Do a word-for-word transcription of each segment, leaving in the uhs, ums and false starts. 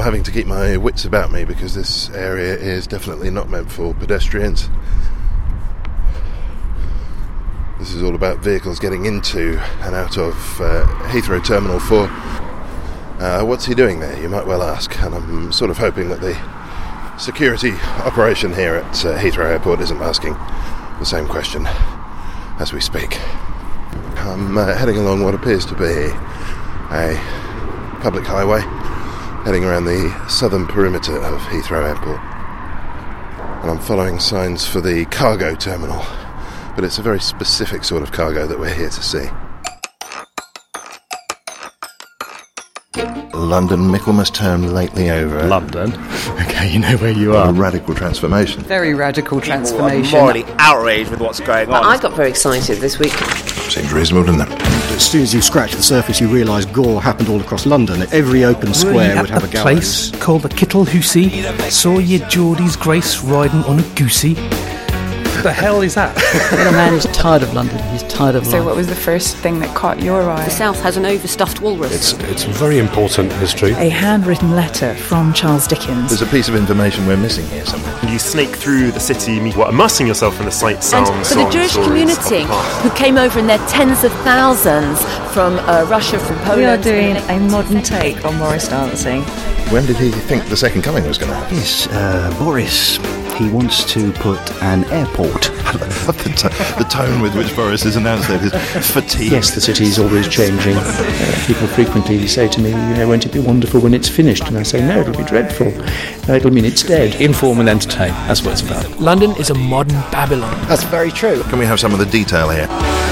having to keep my wits about me because this area is definitely not meant for pedestrians. This is all about vehicles getting into and out of uh, Heathrow Terminal four. Uh, what's he doing there, you might well ask, and I'm sort of hoping that the security operation here at uh, Heathrow Airport isn't asking the same question as we speak. I'm uh, heading along what appears to be a public highway, heading around the southern perimeter of Heathrow Airport. And I'm following signs for the cargo terminal, but it's a very specific sort of cargo that we're here to see. London, Michaelmas term lately over. London? Okay, you know where you are. A radical transformation. Very radical transformation. People are morally outraged with what's going on. I got very excited this week. Seems reasonable, doesn't it? As soon as you scratch the surface, you realise gore happened all across London. Every open square would have a gallows. Place called the Kittle Hoosey. Saw your Geordie's Grace riding on a goosey. What the hell is that? Well, a man is tired of London. He's tired of So London. what was the first thing that caught your eye? The South has an overstuffed walrus. It's it's very important history. A handwritten letter from Charles Dickens. There's a piece of information we're missing here somewhere. You snake through the city, what, immersing yourself in the sights, sounds, and for songs, the Jewish stories community of the past. who came over in their tens of thousands from uh, Russia, from Poland. We are doing a modern take on Morris dancing. When did he think the second coming was going to happen? Yes, uh, Boris. He wants to put an airport. I love the, t- the tone with which Boris has announced it is fatigue. Yes, the city is always changing. Uh, people frequently say to me, you know, won't it be wonderful when it's finished? And I say, no, it'll be dreadful. Uh, it'll mean it's dead. Inform and entertain. That's what it's about. London is a modern Babylon. That's very true. Can we have some of the detail here?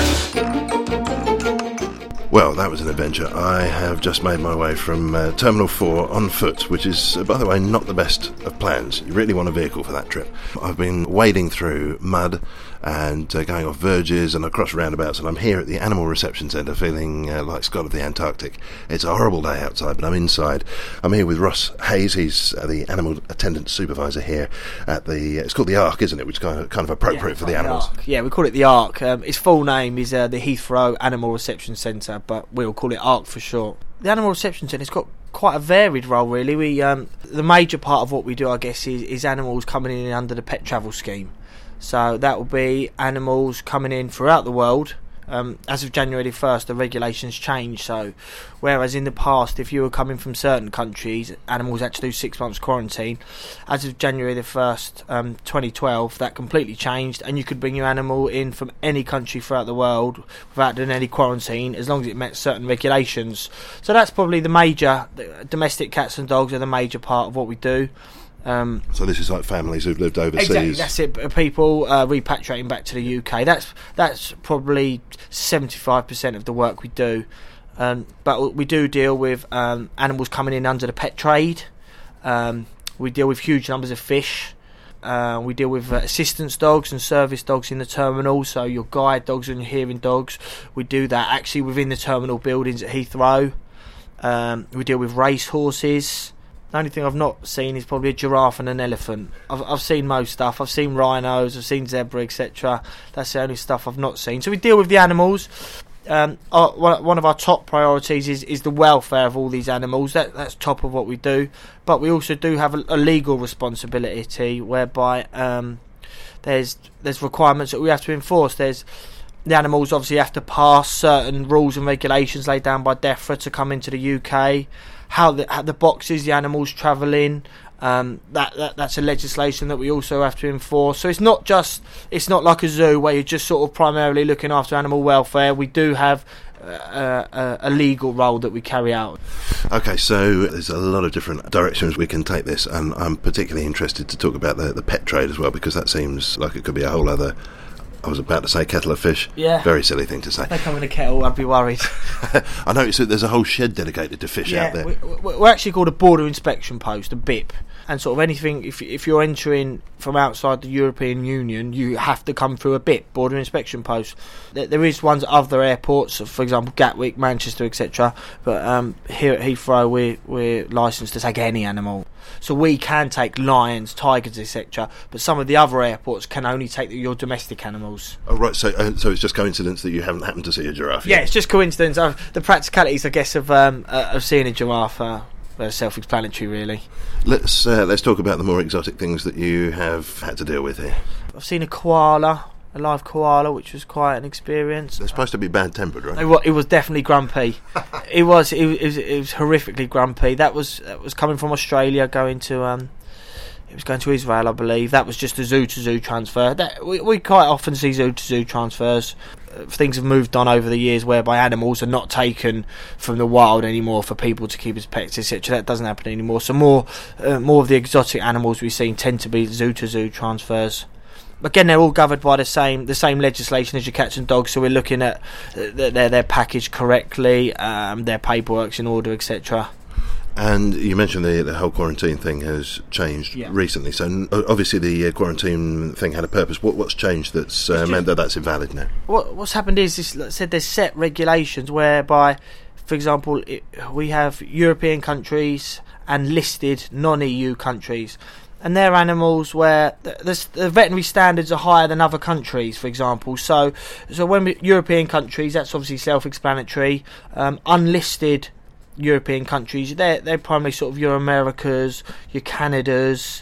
Well, that was an adventure. I have just made my way from uh, Terminal four on foot, which is, uh, by the way, not the best of plans. You really want a vehicle for that trip. I've been wading through mud and uh, going off verges and across roundabouts, and I'm here at the Animal Reception Centre feeling uh, like Scott of the Antarctic. It's a horrible day outside, but I'm inside. I'm here with Ross Hayes. He's uh, the Animal Attendant Supervisor here at the... Uh, it's called the Ark, isn't it? Which is kind of, kind of appropriate yeah, for the animals. The yeah, we call it the Ark. Um, its full name is uh, the Heathrow Animal Reception Centre, but we'll call it Ark for short. The Animal Reception Centre's got quite a varied role, really. We um, the major part of what we do, I guess, is, is animals coming in under the Pet Travel Scheme. So that will be animals coming in throughout the world. Um, as of January the first, the regulations changed. So, whereas in the past, if you were coming from certain countries, animals had to do six months quarantine. As of January the first, um, twenty twelve, that completely changed, and you could bring your animal in from any country throughout the world without doing any quarantine, as long as it met certain regulations. So that's probably the major. The domestic cats and dogs are the major part of what we do. Um, so this is like families who've lived overseas. Exactly, that's it. People uh, repatriating back to the U K. That's that's probably seventy-five percent of the work we do. Um, but we do deal with um, animals coming in under the pet trade. Um, we deal with huge numbers of fish. Uh, we deal with uh, assistance dogs and service dogs in the terminal, so your guide dogs and your hearing dogs. We do that actually within the terminal buildings at Heathrow. Um, we deal with race horses. The only thing I've not seen is probably a giraffe and an elephant. I've I've seen most stuff. I've seen rhinos, I've seen zebra, et cetera. That's the only stuff I've not seen. So we deal with the animals. Um, our, one of our top priorities is, is the welfare of all these animals. That that's top of what we do. But we also do have a, a legal responsibility whereby um, there's there's requirements that we have to enforce. There's the animals obviously have to pass certain rules and regulations laid down by DEFRA to come into the U K. How the, how the boxes the animals travel in, um, that, that that's a legislation that we also have to enforce. So it's not just it's not like a zoo where you're just sort of primarily looking after animal welfare. We do have uh, a, a legal role that we carry out. Okay, so there's a lot of different directions we can take this, and I'm particularly interested to talk about the, the pet trade as well, because that seems like it could be a whole other... I was about to say kettle of fish. Yeah. Very silly thing to say. If they come in a kettle, I'd be worried. I know so there's a whole shed dedicated to fish yeah, out there. We, we're actually called a border inspection post, a B I P. And sort of anything, if if you're entering from outside the European Union, you have to come through a B I P, border inspection post. There, there is ones at other airports, for example, Gatwick, Manchester, et cetera. But um, here at Heathrow, we're, we're licensed to take any animal. So we can take lions, tigers, et cetera. But some of the other airports can only take the, your domestic animals. Oh, right, so uh, so it's just coincidence that you haven't happened to see a giraffe Yeah, yet? it's just coincidence. Uh, the practicalities, I guess, of um, uh, of seeing a giraffe. Uh, They're self-explanatory, really. Let's uh, let's talk about the more exotic things that you have had to deal with here. I've seen a koala, a live koala, which was quite an experience. They're supposed to be bad-tempered, right? It was, it was definitely grumpy. it was it, it was it was horrifically grumpy. That was that was coming from Australia, going to um, it was going to Israel, I believe. That was just a zoo-to-zoo transfer. That we, we quite often see zoo-to-zoo transfers. Things have moved on over the years whereby animals are not taken from the wild anymore for people to keep as pets, et cetera. That doesn't happen anymore. So more, uh, more of the exotic animals we've seen tend to be zoo-to-zoo transfers. Again, they're all governed by the same the same legislation as your cats and dogs. So we're looking at uh, they're they're packaged correctly, um, their paperwork's in order, et cetera. And you mentioned the, the whole quarantine thing has changed yeah. recently. So n- obviously the uh, quarantine thing had a purpose. What, what's changed that's uh, meant that that's invalid now? What, what's happened is, this, like I said, there's set regulations whereby, for example, it, we have European countries and listed non-E U countries. And they're animals where the, the, the veterinary standards are higher than other countries, for example. So, so when we, European countries, that's obviously self-explanatory. Um, unlisted European countries, they're they're primarily sort of your Americas, your Canadas,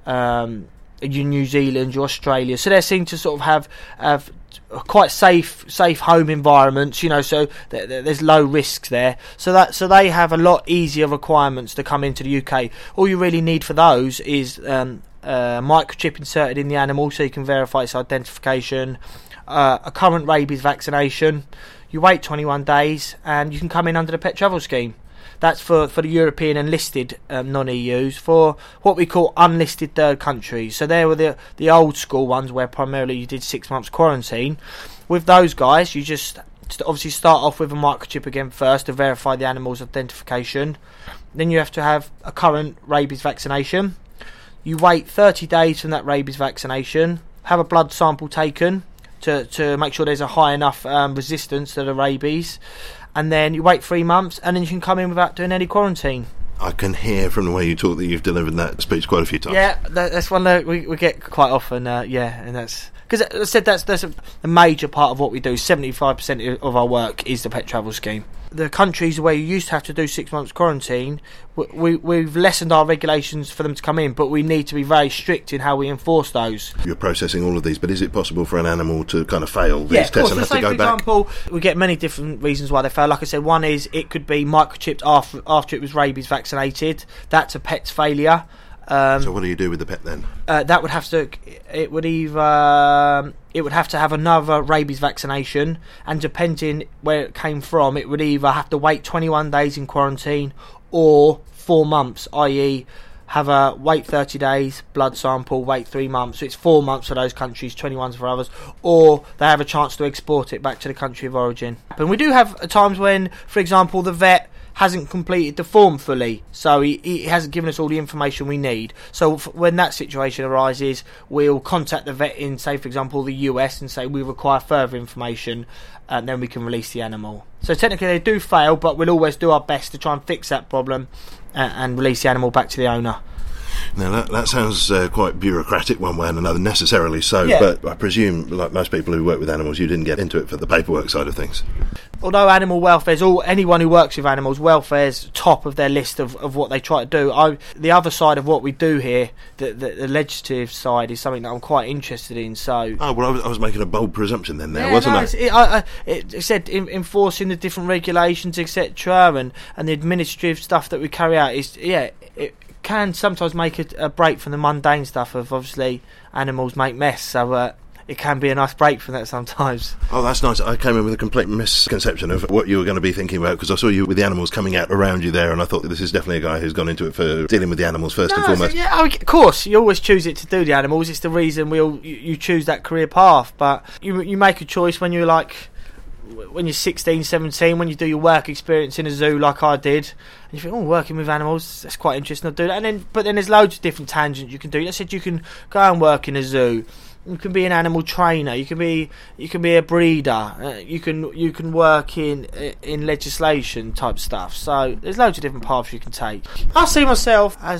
um, your New Zealand, your Australia. So they seem to sort of have have quite safe safe home environments, you know. So th- th- there's low risks there. So that so they have a lot easier requirements to come into the U K. All you really need for those is um, a microchip inserted in the animal, so you can verify its identification. Uh, a current rabies vaccination. You wait twenty-one days and you can come in under the pet travel scheme. That's for, for the European and listed um, non-E Us. For what we call unlisted third countries, so they were the the old school ones where primarily you did six months quarantine. With those guys, you just obviously start off with a microchip again first to verify the animal's identification. Then you have to have a current rabies vaccination. You wait thirty days from that rabies vaccination, have a blood sample taken to, to make sure there's a high enough um, resistance to the rabies, and then you wait three months and then you can come in without doing any quarantine. I can hear from the way you talk that you've delivered that speech quite a few times. Yeah, that, that's one that we, we get quite often, uh, yeah, and that's... Because as I said, that's, that's a, a major part of what we do. seventy-five percent of our work is the pet travel scheme. The countries where you used to have to do six months quarantine, we, we, we've lessened our regulations for them to come in, but we need to be very strict in how we enforce those. You're processing all of these, but is it possible for an animal to kind of fail these yeah, tests course, and have say, to go for back? For example, we get many different reasons why they fail. Like I said, one is it could be microchipped after, after it was rabies vaccinated. That's a pet's failure. Um, so what do you do with the pet then? Uh, that would have to. It would either. Um, it would have to have another rabies vaccination, and depending where it came from, it would either have to wait twenty-one days in quarantine or four months, that is, have a wait thirty days, blood sample, wait three months. So it's four months for those countries, twenty-one for others, or they have a chance to export it back to the country of origin. And we do have times when, for example, the vet hasn't completed the form fully, so he, he hasn't given us all the information we need. So f- when that situation arises, we'll contact the vet in, say, for example, the U S and say we require further information, and then we can release the animal. So technically they do fail, but we'll always do our best to try and fix that problem and, and release the animal back to the owner. Now that, that sounds uh, quite bureaucratic one way and another, necessarily so, yeah. But I presume, like most people who work with animals, you didn't get into it for the paperwork side of things. Although animal welfare's all anyone who works with animals, welfare's top of their list of, of what they try to do. I, the other side of what we do here, the, the, the legislative side, is something that I'm quite interested in. So, oh well, I was, I was making a bold presumption then, there yeah, wasn't no, I? It, I, I it, it said in, enforcing the different regulations, et cetera, and and the administrative stuff that we carry out is yeah. It, can sometimes make a, a break from the mundane stuff of obviously animals make mess, so uh, it can be a nice break from that sometimes. Oh, that's nice. I came in with a complete misconception of what you were going to be thinking about, because I saw you with the animals coming out around you there, and I thought this is definitely a guy who's gone into it for dealing with the animals first no, and foremost. So, yeah, oh, of course, you always choose it to do the animals. It's the reason we all you, you choose that career path, but you you make a choice when you're like. When you're sixteen, seventeen, when you do your work experience in a zoo like I did, and you think, oh, working with animals, that's quite interesting, I'll do that. And then, but then there's loads of different tangents you can do. I said you can go and work in a zoo. You can be an animal trainer. You can be you can be a breeder. Uh, you can you can work in in legislation type stuff. So there's loads of different paths you can take. I see myself as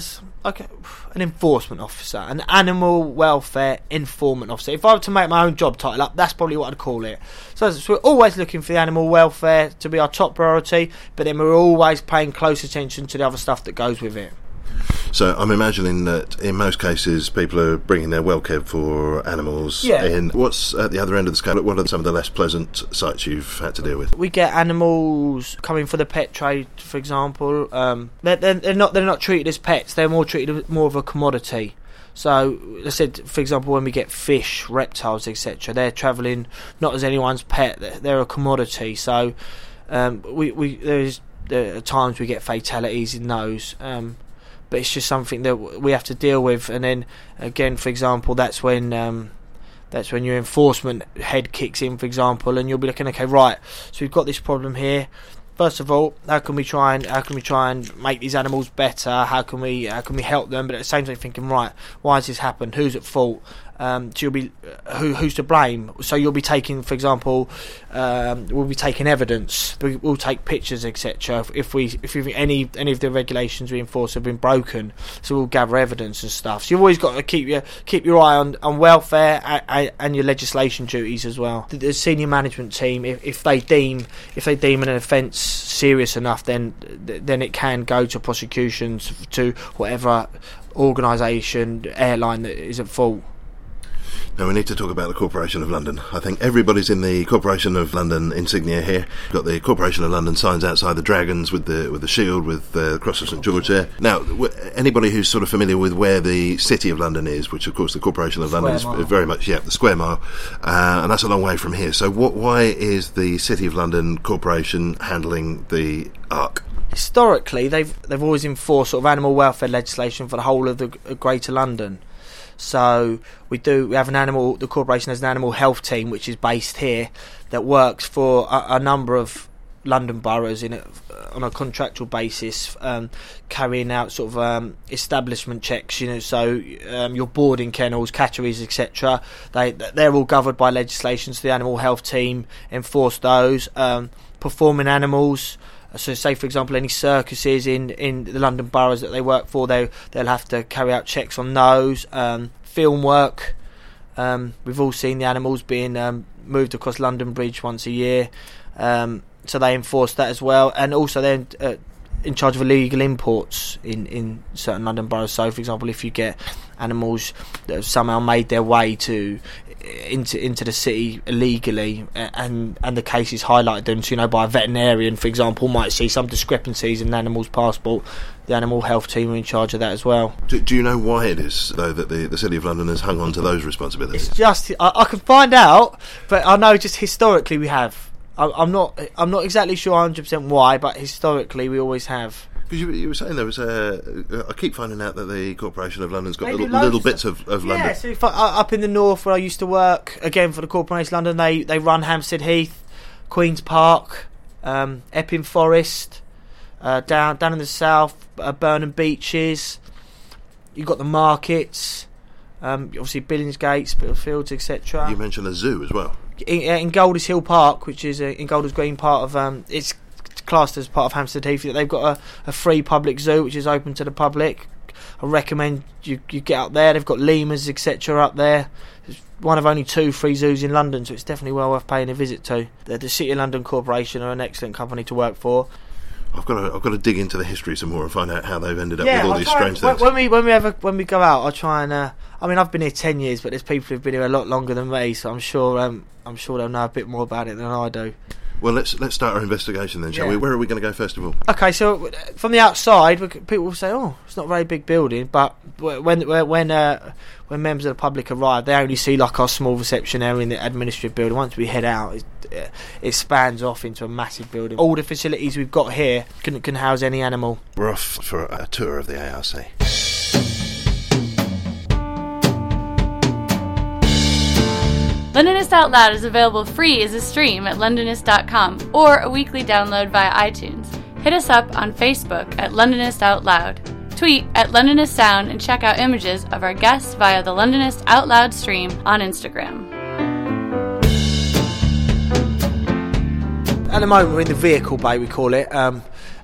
okay, an enforcement officer, an animal welfare enforcement officer. If I were to make my own job title up, that's probably what I'd call it. So, so we're always looking for the animal welfare to be our top priority, but then we're always paying close attention to the other stuff that goes with it. So I'm imagining that in most cases people are bringing their well care for animals Yeah. in. What's at the other end of the scale? What are some of the less pleasant sites you've had to deal with? We get animals coming for the pet trade, for example. Um, they're, they're, they're not they're not treated as pets. They're more treated as more of a commodity. So, I said, for example, when we get fish, reptiles, et cetera, they're travelling not as anyone's pet. They're, they're a commodity. So, um, we we there's there are times we get fatalities in those. Um, But it's just something that we have to deal with, and then again, for example, that's when um, that's when your enforcement head kicks in, for example, and you'll be looking, okay, right, so we've got this problem here. First of all, how can we try and how can we try and make these animals better? How can we how can we help them? But at the same time, thinking, right, why has this happened? Who's at fault? Um, so you'll be uh, who who's to blame? So you'll be taking, for example, um, we'll be taking evidence. We, we'll take pictures, et cetera. If, if we if we, any any of the regulations we enforce have been broken, so we'll gather evidence and stuff. So you've always got to keep your keep your eye on, on welfare and, and your legislation duties as well. The, the senior management team, if, if they deem if they deem an offence serious enough, then then it can go to prosecutions to whatever organisation, airline that is at fault. Now we need to talk about the Corporation of London. I think everybody's in the Corporation of London insignia here. We've got the Corporation of London signs outside the Dragons with the with the shield, with the Cross of St George there. Now, w- anybody who's sort of familiar with where the City of London is, which of course the Corporation of London is Mile. very much, yeah, the square mile, uh, and that's a long way from here. So what, why is the City of London Corporation handling the Ark? Historically, they've they've always enforced sort of animal welfare legislation for the whole of the uh, Greater London. So we do. We have an animal. The corporation has an animal health team, which is based here, that works for a, a number of London boroughs in a, on a contractual basis, um, carrying out sort of um, establishment checks. You know, so um, your boarding kennels, catteries, et cetera. They they're all governed by legislation. So the animal health team enforce those. Um, performing animals. So, say for example, any circuses in, in the London boroughs that they work for, they they'll have to carry out checks on those. Um, film work. Um, we've all seen the animals being um, moved across London Bridge once a year, um, so they enforce that as well. And also they're uh, in charge of illegal imports in, in certain London boroughs. So, for example, if you get animals that have somehow made their way to into into the city illegally, and and the case is highlighted, then, so, you know, by a veterinarian, for example, might see some discrepancies in an animal's passport, the animal health team are in charge of that as well. Do, do you know why it is, though, that the, the City of London has hung on to those responsibilities? It's just I, I can find out, but I know just historically we have. I, I'm not I'm not exactly sure one hundred percent why, but historically we always have. Because you, you were saying there was a... I keep finding out that the Corporation of London's got They do little, loads little of bits stuff. of, of Yeah, London. so if I, up in the north where I used to work, again for the Corporation of London, they, they run Hampstead Heath, Queen's Park, um, Epping Forest, uh, down down in the south, uh, Burnham Beaches. You've got the markets, um, obviously Billingsgate, Spitalfields, et cetera. You mentioned a zoo as well. In, in Golders Hill Park, which is uh, in Golders Green, part of um, it's classed as part of Hampstead Heath. They've got a, a free public zoo which is open to the public. I recommend you, you get up there. They've got lemurs, et cetera up there. It's one of only two free zoos in London, so it's definitely well worth paying a visit to. The, the City of London Corporation are an excellent company to work for. I've got to, I've got to dig into the history some more and find out how they've ended up Yeah, with all I'll these try strange and, things. when we when we ever when we go out, I'll try and. Uh, I mean, I've been here ten years, but there's people who've been here a lot longer than me, so I'm sure um, I'm sure they'll know a bit more about it than I do. Well, let's let's start our investigation then, shall Yeah. we? Where are we going to go first of all? Okay, so from the outside, we c- people will say, "Oh, it's not a very big building," but w- when when uh, when members of the public arrive, they only see like our small reception area in the administrative building. Once we head out, it, it spans off into a massive building. All the facilities we've got here can can house any animal. We're off for a tour of the A R C. Londonist Out Loud is available free as a stream at londonist dot com or a weekly download via iTunes. Hit us up on Facebook at Londonist Out Loud. Tweet at Londonist Sound and check out images of our guests via the Londonist Out Loud stream on Instagram. At the moment, we're in the vehicle bay, we call it, um,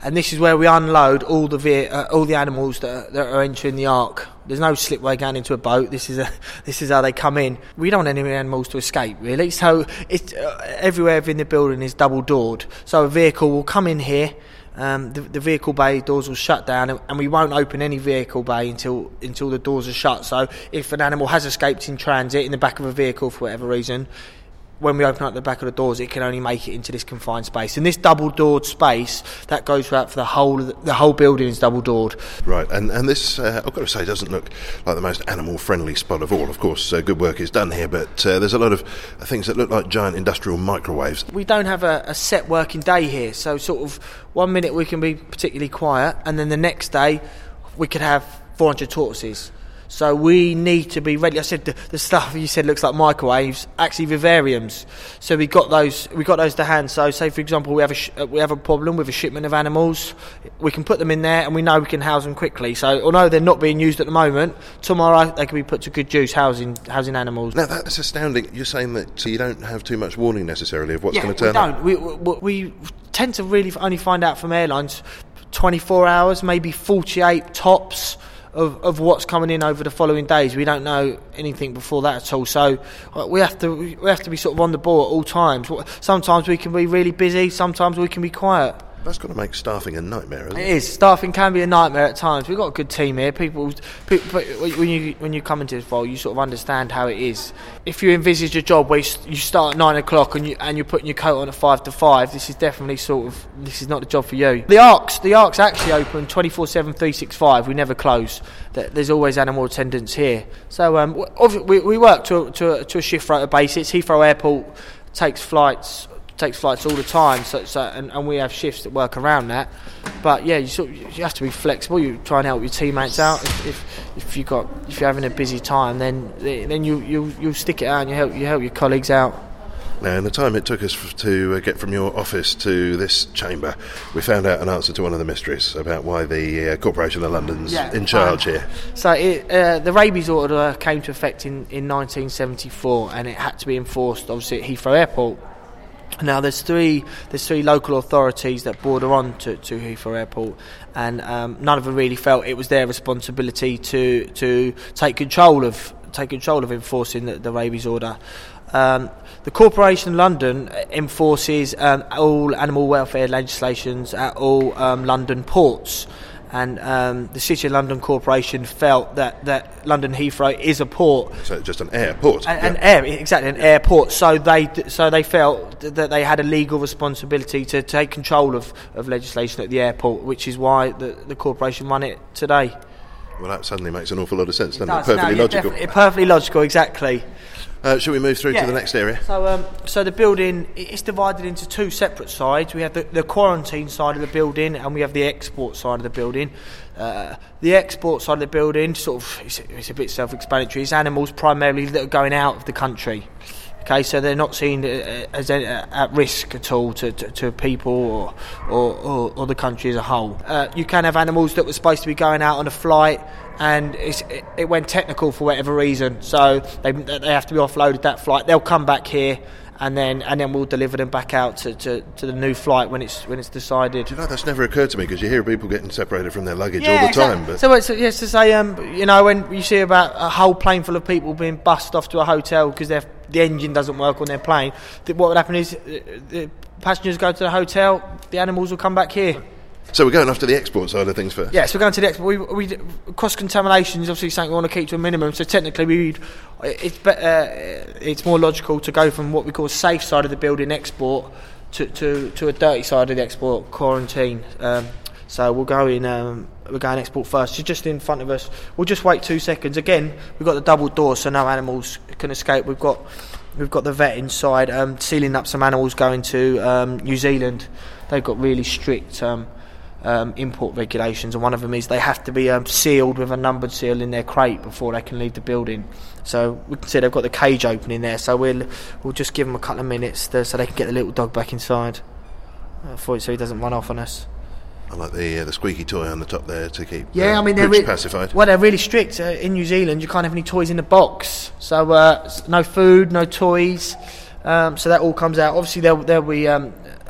and this is where we unload all the ve- uh, all the animals that are, that are entering the Ark. There's no slipway going into a boat. This is a, this is how they come in. We don't want any animals to escape, really. So it's uh, everywhere in the building is double doored. So a vehicle will come in here. Um, the, the vehicle bay doors will shut down, and, and we won't open any vehicle bay until until the doors are shut. So if an animal has escaped in transit in the back of a vehicle for whatever reason, when we open up the back of the doors, it can only make it into this confined space. And this double-doored space, that goes throughout for the whole of the, the whole building is double-doored. Right, and, and this, uh, I've got to say, doesn't look like the most animal-friendly spot of all. Of course, uh, good work is done here, but uh, there's a lot of things that look like giant industrial microwaves. We don't have a, a set working day here, so sort of one minute we can be particularly quiet, and then the next day we could have four hundred tortoises. So we need to be ready. I said the, the stuff you said looks like microwaves, actually vivariums. So we got those. We got those to hand. So say for example we have a sh- we have a problem with a shipment of animals, we can put them in there, and we know we can house them quickly. So although they're not being used at the moment, tomorrow they can be put to good use housing housing animals. Now that's astounding. You're saying that you don't have too much warning necessarily of what's yeah, going to turn we don't. up. We, we we tend to really only find out from airlines twenty-four hours, maybe forty-eight tops. Of, of what's coming in over the following days. We don't know anything before that at all, so we have to we have to be sort of on the ball at all times. Sometimes we can be really busy, sometimes we can be quiet. That's got to make staffing a nightmare, isn't it? It is. Staffing can be a nightmare at times. We've got a good team here. People, people when you when you come into this role, you sort of understand how it is. If you envisage a job where you start at nine o'clock and you and you're putting your coat on at five to five, this is definitely sort of this is not the job for you. The Arks, the Arks actually open twenty-four seven, three sixty-five. We never close. There's always animal attendants here. So um, we we work to to a, to a shift rota basis. Heathrow Airport takes flights. takes flights all the time, so, so and, and we have shifts that work around that. But yeah, you sort of, you have to be flexible. You try and help your teammates out. If if, if you got if you're having a busy time, then then you you you stick it out and you help you help your colleagues out. Now, in the time it took us f- to uh, get from your office to this chamber, we found out an answer to one of the mysteries about why the uh, Corporation of London's yeah, in charge um, here. So it, uh, the rabies order came to effect in, in nineteen seventy-four, and it had to be enforced, obviously, at Heathrow Airport. Now there's three there's three local authorities that border on to, to Heathrow Airport, and um, none of them really felt it was their responsibility to to take control of take control of enforcing the, the rabies order. Um, the Corporation of London enforces um, all animal welfare legislations at all um, London ports. And um, the City of London Corporation felt that, that London Heathrow is a port. So just an airport. An, yeah. an air, exactly, an airport. So they so they felt that they had a legal responsibility to take control of, of legislation at the airport, which is why the, the corporation run it today. Well, that suddenly makes an awful lot of sense, doesn't it? Does, Perfectly no, logical. Perfectly logical, exactly. Uh, shall we move through yeah. to the next area? So, um, so the building it's divided into two separate sides. We have the, the quarantine side of the building, and we have the export side of the building. Uh, the export side of the building, sort of, it's, it's a bit self-explanatory. It's animals primarily that are going out of the country. Okay, so they're not seen as at risk at all to, to, to people or, or, or, or the country as a whole. Uh, you can have animals that were supposed to be going out on a flight, and it's, it, it went technical for whatever reason, so they they have to be offloaded that flight. They'll come back here, and then and then we'll deliver them back out to, to, to the new flight when it's when it's decided. Do you know, that's never occurred to me, because you hear people getting separated from their luggage yeah, all the exactly. time. But so it's yes to say, um, you know, when you see about a whole plane full of people being bussed off to a hotel because the engine doesn't work on their plane, what would happen is uh, the passengers go to the hotel, the animals will come back here. So we're going off to the export side of things first. Yes, we're going to the export. We, we, cross contamination is obviously something we want to keep to a minimum. So technically, we it's better, uh, it's more logical to go from what we call safe side of the building export to, to, to a dirty side of the export quarantine. Um, so we'll go in. Um, we're going export first. She's just in front of us. We'll just wait two seconds. Again, we've got the double doors, so no animals can escape. We've got we've got the vet inside, um, sealing up some animals going to um, New Zealand. They've got really strict. Um, Um, import regulations, and one of them is they have to be um, sealed with a numbered seal in their crate before they can leave the building. So we can see they've got the cage open in there, so we'll we'll just give them a couple of minutes to, so they can get the little dog back inside uh, for it, so he doesn't run off on us. I like the uh, the squeaky toy on the top there to keep yeah, uh, I mean they're Pooch re- pacified. Well, they're really strict uh, in New Zealand. You can't have any toys in the box, so uh, no food, no toys. Um, so that all comes out. Obviously, there'll, there'll be um,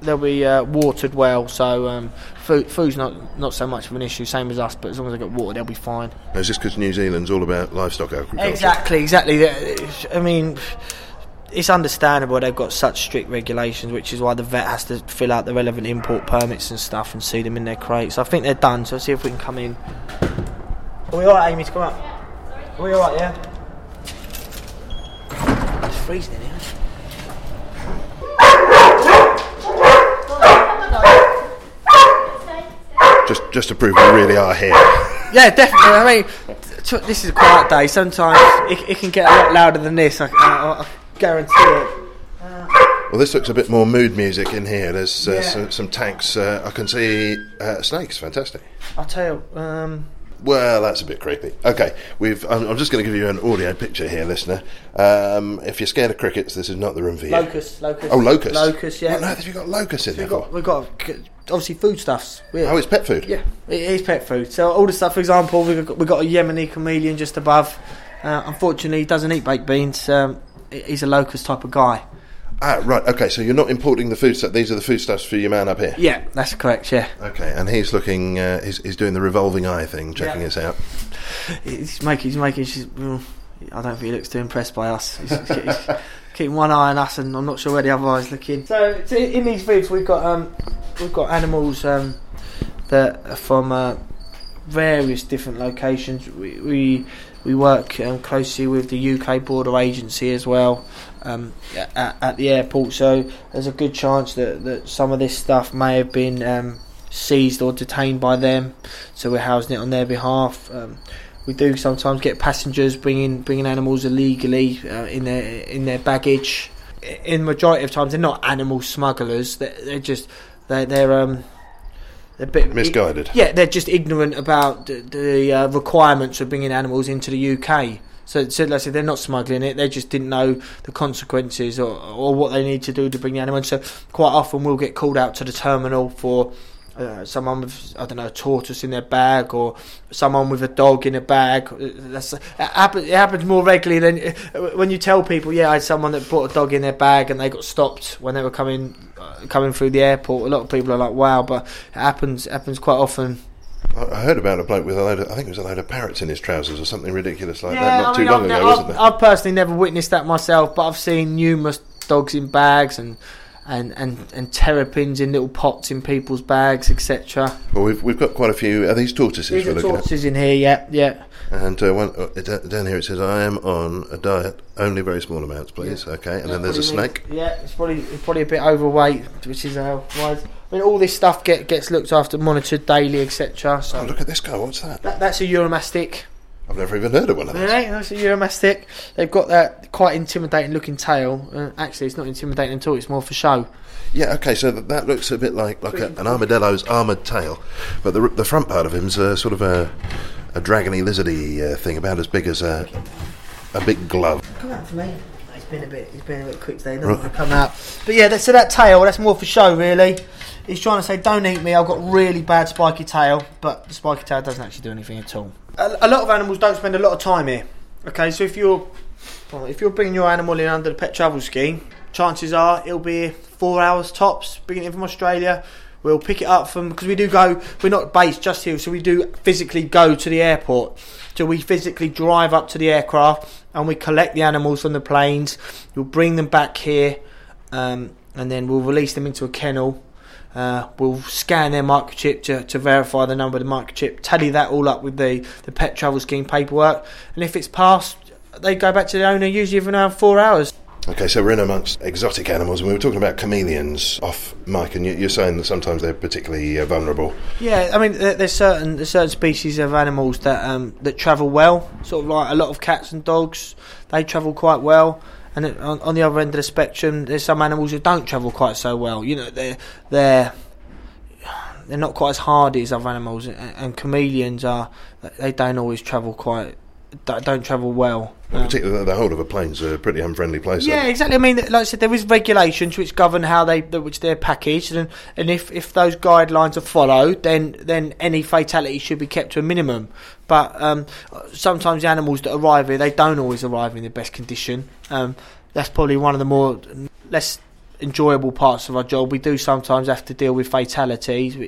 they'll be uh, watered well, so um, food, food's not not so much of an issue, same as us. But as long as they get water, they'll be fine. Is this because New Zealand's all about livestock agriculture? Exactly, exactly. I mean, it's understandable they've got such strict regulations, which is why the vet has to fill out the relevant import permits and stuff and see them in their crates. I think they're done, so let's see if we can come in. Are we alright, Amy, to come up? Are we alright, yeah? It's freezing in here. Just, just to prove we really are here. Yeah, definitely. I mean, t- this is a quiet day. Sometimes it, it can get a lot louder than this. I, I, I guarantee it. Uh, well, this looks a bit more mood music in here. There's uh, yeah. some, some tanks. Uh, I can see uh, snakes. Fantastic. I'll tell you. Um, Well, that's a bit creepy. Okay, we've. I'm, I'm just going to give you an audio picture here, listener. Um, if you're scared of crickets, this is not the room for you. Locusts, locusts. Oh, locusts. Locusts, yeah. What on earth have you got locusts in so there we've got, for? we've got obviously foodstuffs. Yeah. Oh, it's pet food. Yeah, it is pet food. So all the stuff, for example, we've got, we've got a Yemeni chameleon just above. Uh, unfortunately, he doesn't eat baked beans. Um, he's a locust type of guy. Ah, right. Okay, so you're not importing the food stuff. These are the foodstuffs for your man up here. Yeah, that's correct. Yeah. Okay, and he's looking. Uh, he's, he's doing the revolving eye thing, checking Yeah. us out. He's making. He's making. She's, well, I don't think he looks too impressed by us. He's, he's keeping one eye on us, and I'm not sure where the other eye's looking. So, so in these vids, we've got um, we've got animals um, that are from uh, various different locations. We we, we work um, closely with the U K Border Agency as well. Um, at, at the airport, so there's a good chance that, that some of this stuff may have been um, seized or detained by them, so we're housing it on their behalf. Um, we do sometimes get passengers bringing bringing animals illegally uh, in their in their baggage. In the majority of times, they're not animal smugglers. They're, they're just they're they're um they're a bit misguided. Yeah, they're just ignorant about the, the uh, requirements of bringing animals into the U K. So, so like I said, they're not smuggling it. They just didn't know the consequences or, or what they need to do to bring the animal in. So quite often we'll get called out to the terminal for uh, someone with, I don't know, a tortoise in their bag, or someone with a dog in a bag. That's, it, happens, it happens more regularly than when you tell people, yeah, I had someone that brought a dog in their bag and they got stopped when they were coming uh, coming through the airport. A lot of people are like, wow, but it happens, it happens quite often. I heard about a bloke with a load of, I think it was a load of parrots in his trousers or something ridiculous like yeah, that, not I too mean, long I've, ago, I've, wasn't there? I've personally never witnessed that myself, but I've seen numerous dogs in bags and and, and, and terrapins in little pots in people's bags, et cetera. Well, we've we've got quite a few. Are these tortoises These we're are looking tortoises in here, yeah, yeah. at? And uh, one, uh, down here it says, I am on a diet, only very small amounts, please. Yeah. Okay, and yeah, then there's a snake. Yeah, it's probably it's probably a bit overweight, which is uh, wise. I mean, all this stuff get, gets looked after, monitored daily, et cetera. So oh, look at this guy. What's that? that? That's a Euromastic. I've never even heard of one of those. Yeah, that's a Euromastic. They've got that quite intimidating looking tail. Uh, actually, it's not intimidating at all. It's more for show. Yeah, okay, so that, that looks a bit like, like a, an armadillo's armoured tail, but the the front part of him's uh, sort of a a dragony, lizardy uh, thing, about as big as a a big glove. Come out for me. It's been a bit. It's been a bit quick today. Doesn't right. come out. But yeah, that, so that tail, that's more for show, really. He's trying to say, don't eat me. I've got really bad spiky tail, but the spiky tail doesn't actually do anything at all. A, a lot of animals don't spend a lot of time here. Okay, so if you're well, if you're bringing your animal in under the pet travel scheme, chances are it'll be four hours tops. Bringing it in from Australia, we'll pick it up from, because we do go. We're not based just here, so we do physically go to the airport. So we physically drive up to the aircraft and we collect the animals from the planes. We'll bring them back here, um, and then we'll release them into a kennel. Uh, we'll scan their microchip to, to verify the number of the microchip, tally that all up with the, the pet travel scheme paperwork, and if it's passed, they go back to the owner, usually within around four hours. Okay, so we're in amongst exotic animals, and we were talking about chameleons off mic, and you're saying that sometimes they're particularly uh, vulnerable. Yeah, I mean, there's certain there's certain species of animals that um, that travel well, sort of like a lot of cats and dogs, they travel quite well. And on, on the other end of the spectrum, there's some animals that don't travel quite so well. You know, they're they're they're not quite as hardy as other animals, and, and chameleons are they don't always travel quite don't travel well. Well, particularly the whole of a plane's a pretty unfriendly place. Yeah, exactly. I mean, like I said, there is regulations which govern how they, which they're packaged, and and if, if those guidelines are followed, then then any fatality should be kept to a minimum. But um, sometimes the animals that arrive here, they don't always arrive in the best condition. Um, that's probably one of the more less enjoyable parts of our job. We do sometimes have to deal with fatalities,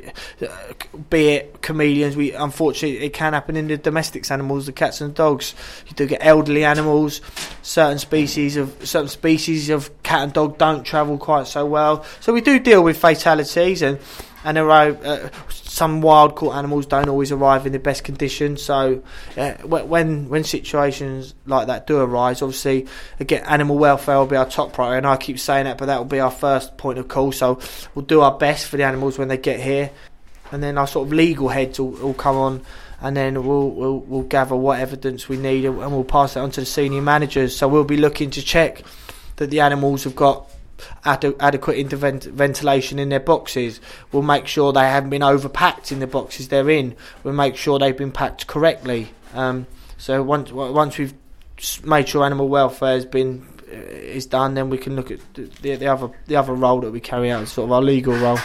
be it chameleons. We unfortunately, it can happen in the domestics animals, the cats and dogs. You do get elderly animals. Certain species of certain species of cat and dog don't travel quite so well, so we do deal with fatalities, and and arrive, uh, some wild caught animals don't always arrive in the best condition. So uh, when when situations like that do arise, obviously again animal welfare will be our top priority, and I keep saying that, but that will be our first point of call. So we'll do our best for the animals when they get here, and then our sort of legal heads will, will come on, and then we'll, we'll we'll gather what evidence we need, and we'll pass it on to the senior managers. So we'll be looking to check that the animals have got Ad- adequate intervent- ventilation in their boxes. We'll make sure they haven't been overpacked in the boxes they're in. We'll make sure they've been packed correctly. Um, so once once we've made sure animal welfare has been uh, is done, then we can look at the, the other the other role that we carry out, sort of our legal role.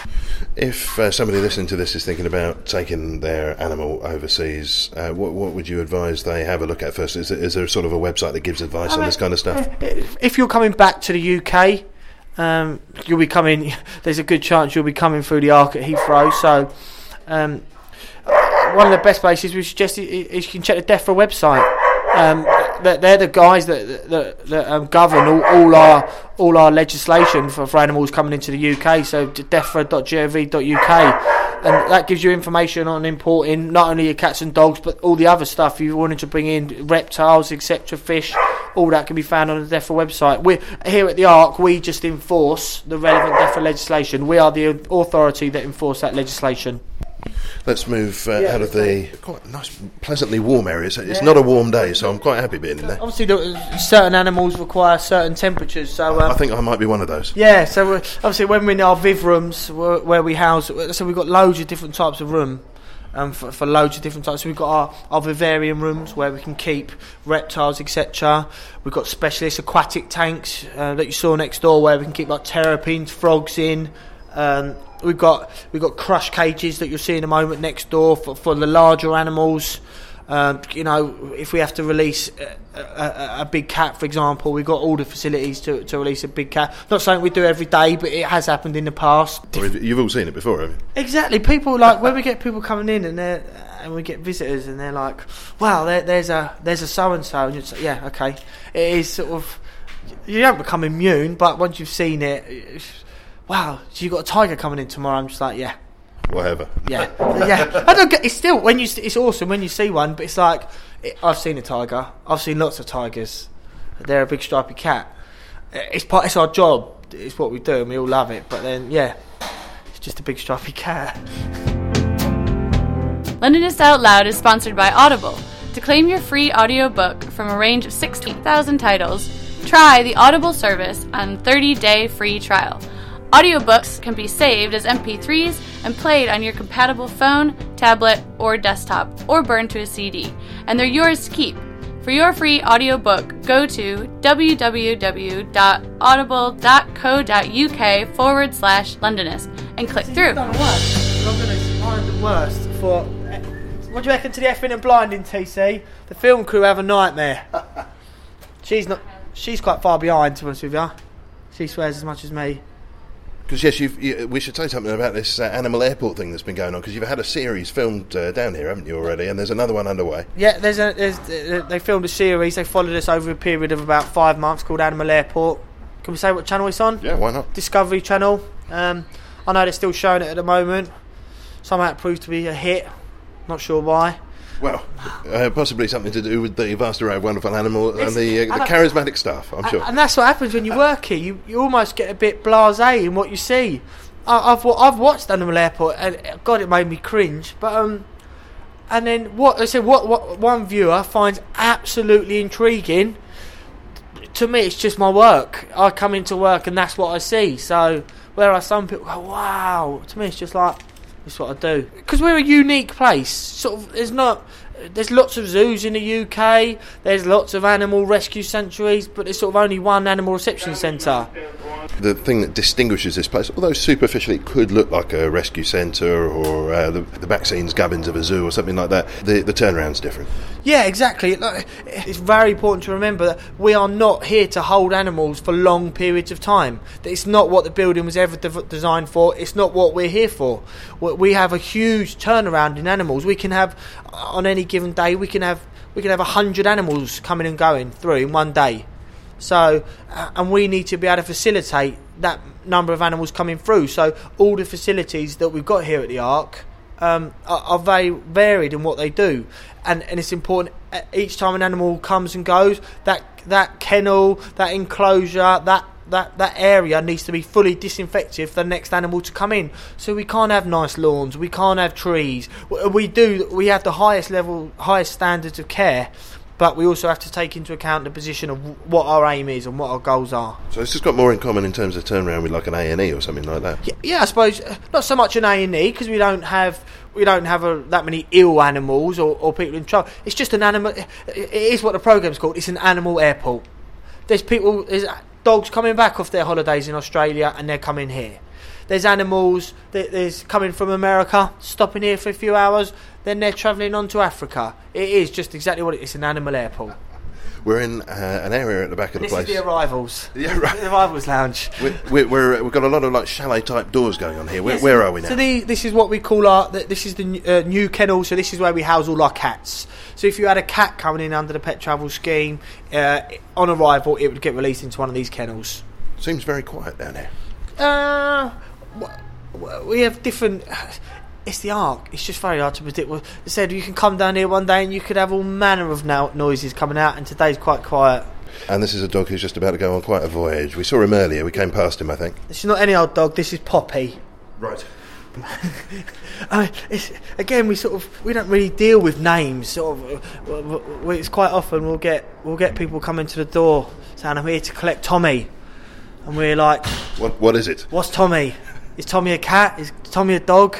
If uh, somebody listening to this is thinking about taking their animal overseas, uh, what what would you advise they have a look at first? Is there, is there sort of a website that gives advice I on mean, this kind of stuff? If you're coming back to the U K, Um, you'll be coming. There's a good chance you'll be coming through the Arc at Heathrow. So, um, one of the best places we suggest is, is you can check the DEFRA website. Um, they're, they're the guys that that, that um, govern all, all our all our legislation for, for animals coming into the U K. So, defra dot gov dot U K, and that gives you information on importing not only your cats and dogs, but all the other stuff you wanted to bring in, reptiles, et cetera, fish. All that can be found on the DEFRA website. We here at the Arc, we just enforce the relevant DEFRA legislation. We are the authority that enforce that legislation. Let's move uh, yeah, out of the quite nice, pleasantly warm areas. It's yeah. not a warm day, so I'm quite happy being in there. Obviously, the, certain animals require certain temperatures. So um, I think I might be one of those. Yeah. So we're, obviously, when we're in our viv rooms, where, where we house, so we've got loads of different types of room. Um, for, for loads of different types. So we've got our, our vivarium rooms where we can keep reptiles, et cetera. We've got specialist aquatic tanks uh, that you saw next door where we can keep like terrapins, frogs in. Um, we've got we've got crush cages that you'll see in a moment next door for, for the larger animals. Um, you know, if we have to release a, a, a big cat, for example, we've got all the facilities to, to release a big cat. Not something we do every day, but it has happened in the past. Well, you've all seen it before, haven't you? Exactly. People like when we get people coming in and they and we get visitors and they're like, "Wow, there, there's a there's a so and so," and you're like, "Yeah, okay." It is sort of, you don't become immune, but once you've seen it, it's, wow, so you got a tiger coming in tomorrow. I'm just like, yeah. Whatever. Yeah, yeah. I don't get. It's still when you. It's awesome when you see one, but it's like it, I've seen a tiger. I've seen lots of tigers. They're a big stripy cat. It's part. It's our job. It's what we do, and we all love it. But then, yeah, it's just a big stripy cat. Londonist Out Loud is sponsored by Audible. To claim your free audiobook from a range of sixteen thousand titles, try the Audible service on thirty-day free trial. Audiobooks can be saved as M P threes and played on your compatible phone, tablet, or desktop, or burned to a C D, and they're yours to keep. For your free audiobook, go to w w w dot audible dot co dot u k forward slash Londonist and click See, through. You've done worse. I'm going to find the worst for. What do you reckon to the effing and blinding, T C? The film crew have a nightmare. She's not. She's quite far behind, to be honest with you. She swears as much as me. Because yes, you've, you, we should say something about this uh, Animal Airport thing that's been going on. Because you've had a series filmed uh, down here, haven't you already? And there's another one underway. Yeah, there's a. There's, uh, they filmed a series. They followed us over a period of about five months called Animal Airport. Can we say what channel it's on? Yeah, why not? Discovery Channel. Um, I know they're still showing it at the moment. Somehow it proved to be a hit. Not sure why. Well, uh, possibly something to do with the vast array of wonderful animals and the, uh, the charismatic staff, I'm sure. And that's what happens when you work here. You you almost get a bit blasé in what you see. I, I've I've watched Animal Airport and God, it made me cringe. But um, and then what I said, what what one viewer finds absolutely intriguing. To me, it's just my work. I come into work and that's what I see. So whereas some people go, wow, to me it's just like. That's what I do. Because we're a unique place. Sort of, there's not there's lots of zoos in the U K, there's lots of animal rescue sanctuaries, but there's sort of only one animal reception centre. The thing that distinguishes this place, although superficially it could look like a rescue centre or uh, the, the back scenes gubbins of a zoo or something like that, the, the turnaround's different. Yeah, exactly. It's very important to remember that we are not here to hold animals for long periods of time. It's not what the building was ever de- designed for. It's not what we're here for. We have a huge turnaround in animals. We can have, on any given day, we can have we can have a hundred animals coming and going through in one day. So, uh, and we need to be able to facilitate that number of animals coming through. So, all the facilities that we've got here at the Ark um, are, are very varied in what they do, and and it's important. Each time an animal comes and goes, that that kennel, that enclosure, that that that area needs to be fully disinfected for the next animal to come in. So we can't have nice lawns, we can't have trees. We do. We have the highest level, highest standards of care. But we also have to take into account the position of what our aim is and what our goals are. So it's just got more in common in terms of turnaround with like an A and E or something like that. Yeah, yeah I suppose not so much an A and E because we don't have we don't have a, that many ill animals or, or people in trouble. It's just an animal. It is what the programme's called. It's an animal airport. There's people. There's dogs coming back off their holidays in Australia and they're coming here. There's animals that there's coming from America, stopping here for a few hours, then they're travelling on to Africa. It is just exactly what it is, an animal airport. We're in uh, an area at the back of the this place. This is the arrivals. Yeah, right. The arrivals lounge. We're, we're, we're, we've got a lot of like chalet type doors going on here. Where, yes. where are we now? So the, this is what we call our. This is the uh, new kennel. So this is where we house all our cats. So if you had a cat coming in under the Pet Travel scheme, uh, on arrival, it would get released into one of these kennels. Seems very quiet down here. Uh, we have different. It's the Ark. It's just very hard to predict. Well, I said you can come down here one day and you could have all manner of no- noises coming out, and today's quite quiet. And this is a dog who's just about to go on quite a voyage. We saw him earlier. We came past him, I think. This is not any old dog. This is Poppy. Right. I mean, it's, again, we sort of we don't really deal with names. Sort of, it's quite often we'll get we'll get people coming to the door saying, "I'm here to collect Tommy," and we're like, "What? What is it? What's Tommy? Is Tommy a cat? Is Tommy a dog?"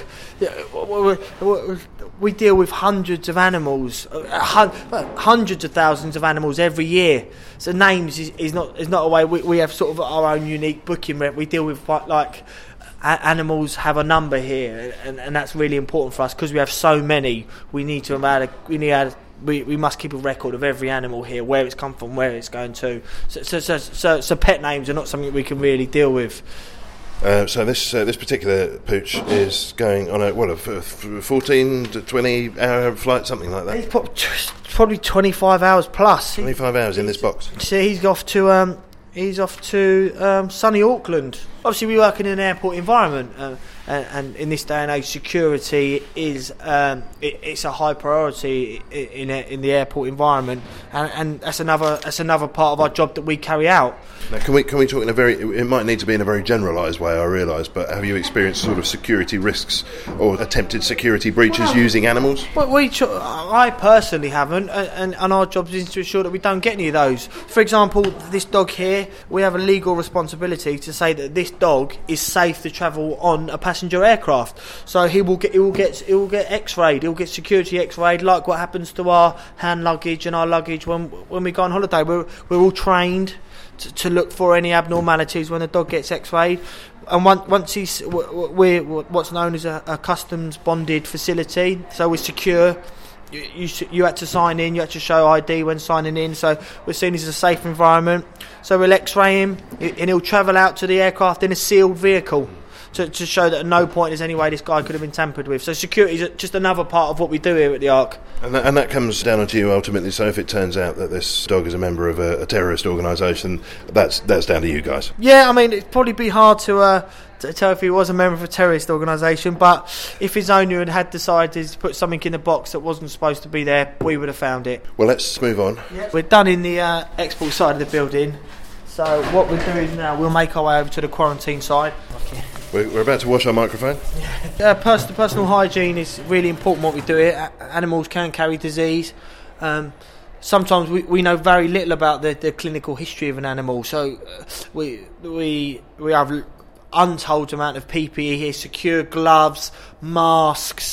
We deal with hundreds of animals, hundreds of thousands of animals every year. So names is, is not is not a way. We, we have sort of our own unique booking. We deal with like animals have a number here, and, and that's really important for us because we have so many. We need to add a, we need add, we we must keep a record of every animal here, where it's come from, where it's going to. So so so, so, so pet names are not something that we can really deal with. Uh, so this uh, this particular pooch is going on a what a fourteen to twenty hour flight, something like that. It's probably twenty-five hours plus. Twenty-five hours in this box. So he's off to um he's off to um, sunny Auckland. Obviously, we work in an airport environment, uh, and, and in this day and age, security is um, it, it's a high priority in in, in the airport environment, and, and that's another that's another part of our job that we carry out. Now, can we can we talk in a very? It might need to be in a very generalised way, I realise, but have you experienced sort of security risks or attempted security breaches well, using animals? Well, we I personally haven't, and, and our job is to ensure that we don't get any of those. For example, this dog here, we have a legal responsibility to say that this dog is safe to travel on a passenger aircraft. So he will get he will get he will get X-rayed. He will get security X-rayed, like what happens to our hand luggage and our luggage when when we go on holiday. We're we're all trained to, to look for any abnormalities when the dog gets X-rayed. And once once he's we're what's known as a, a customs bonded facility, so we're secure. You, you you had to sign in, you had to show I D when signing in, so we're seen as a safe environment. So we'll X-ray him, and he'll travel out to the aircraft in a sealed vehicle to, to show that at no point is any way this guy could have been tampered with. So security is just another part of what we do here at the Ark. And that, and that comes down to you ultimately. So if it turns out that this dog is a member of a, a terrorist organisation, that's that's down to you guys. Yeah, I mean, it'd probably be hard to... Uh, to tell if he was a member of a terrorist organisation, but if his owner had, had decided to put something in the box that wasn't supposed to be there, we would have found it. Well, let's move on. Yeah. We're done in the uh, export side of the building, so what we're doing now, we'll make our way over to the quarantine side. Okay. We're, we're about to wash our microphone. Yeah. Uh, pers- personal hygiene is really important what we do here. A- animals can carry disease. Um, Sometimes we, we know very little about the, the clinical history of an animal, so uh, we we we have untold amount of P P E here, secure gloves, masks,